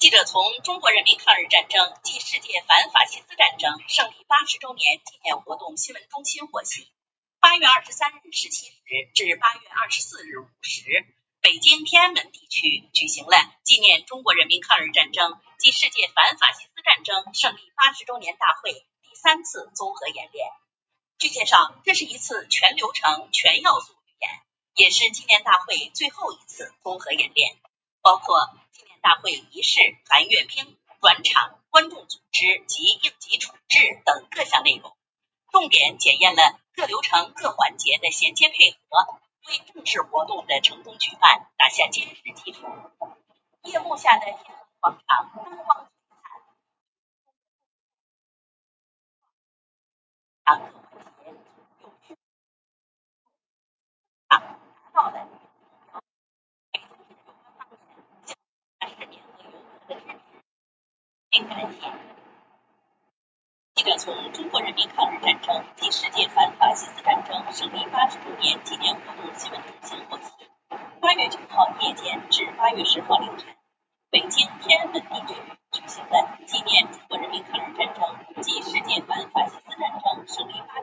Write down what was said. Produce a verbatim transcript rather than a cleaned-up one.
记者从中国人民抗日战争暨世界反法西斯战争胜利八十周年纪念活动新闻中心获悉，八月二十三日十七时至八月二十四日五时，北京天安门地区举行了纪念中国人民抗日战争暨世界反法西斯战争胜利八十周年大会第三次综合演练。据介绍，这是一次全流程、全要素预演，也是纪念大会最后一次综合演练，包括纪念大会仪式、含阅兵、转场、观众组织及应急处置等各项内容，重点检验了各流程各环节的衔接配合，为正式活动的成功举办打下坚实基础。夜幕下的天安门广场灯光璀璨，各环节有序达到了北京市有关方面向市民和游客的支持，并感谢。记者从中国人民抗日战争暨世界反法西斯战争胜利八十周年纪念活动新闻中心获悉，八月九号夜间至八月十号凌晨，北京天安门地区举行了纪念中国人民抗日战争暨世界反法西斯战争胜利八